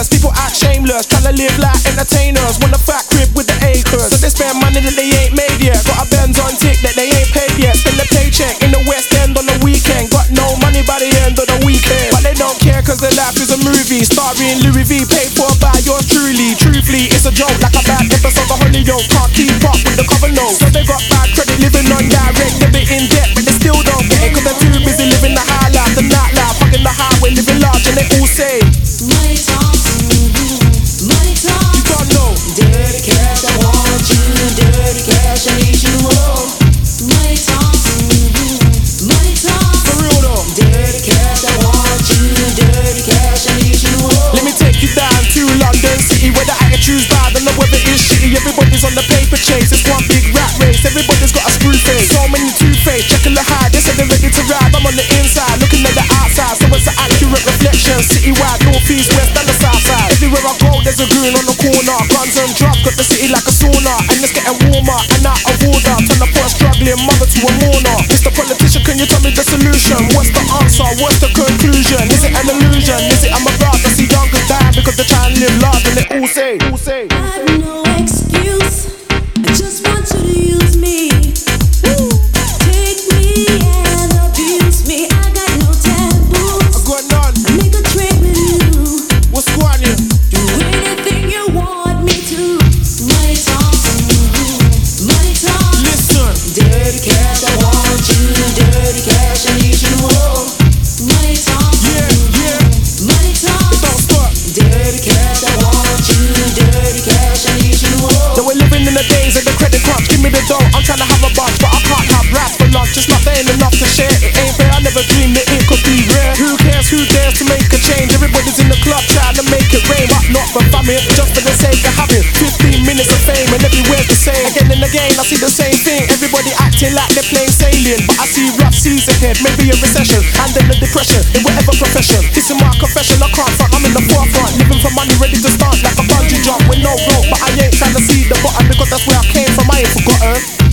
haters. People act shameless, tryna live like entertainers. Want a fat crib with the acres, so they spend money that they ain't made yet. Got a Benz on tick that they ain't paid yet. Spend a paycheck in the West End on the weekend. Got no money by the end of the weekend, but they don't care cause their life is a movie. Starring Louis V, paid for by yours truly. Truthfully, it's a joke, like a bad episode of Hollyoaks. Can't keep up with the cover notes, so they got bad credit, living on direct debit in debt, but they still don't get it cause they're too busy living the high life, the night life, fucking the highway, living large, and they all say money talk, money talk. You don't know. Dirty cash, I want you. Dirty cash, I need you. Oh. Money talk, money talk. For real though. Dirty cash, I want you. Dirty cash, I need you. Oh. Let me take you down to London City, where the attitude's bad and the weather is shitty. Everybody's on the paper chase, it's one big rat race. Everybody's got a screw face, so many two-faced. Checking the high, they say they're ready to ride. I'm on the inside, looking at the outside, so it's an accurate reflection. Citywide, north, east, west, and the south side. Everywhere I go, there's a goon on the corner. Guns and drugs, got the city like a sauna, and it's getting warmer and out of order. Turn the poor struggling mother to a mourner. Mr. Politician, can you tell me the solution? What's the answer? What's the conclusion? Is it an illusion? Is it I'm a god? I see youngers dying because they're trying to live large, and they all say, I have no excuse. I just want you to use me. Take me and abuse me. I got no taboos. I got none. I make a trade with you. What's going on here? Do anything you want me to. Money talk, money talk. Listen. Dirty cash, I want you. Dirty cash, I need you. Oh. Money talk, Yeah. money talk. Don't stop. Dirty cash, I want you. Dirty cash, I need you. Oh. So we're living in the days of the credit crunch. Give me the dough, I'm trying to have a bunch, but I can't have rats for lunch. It's not there ain't enough to share. It ain't fair, I never dreamed that it could be rare. Who cares, who dares to make a change? Everybody's in the club trying to make it rain, but not for famine, just for the sake of having 15 minutes of fame, and everywhere's the same. Again and again, I see the same thing. Everybody acting like they're playing sailing, but I see rough seas ahead, maybe a recession, and then a depression in whatever profession. This is my confession, I can't front, I'm in the forefront, living for money, ready to start like a bungee jump with no rope. But I ain't trying to see the bottom because that's where I came from, I ain't forgotten.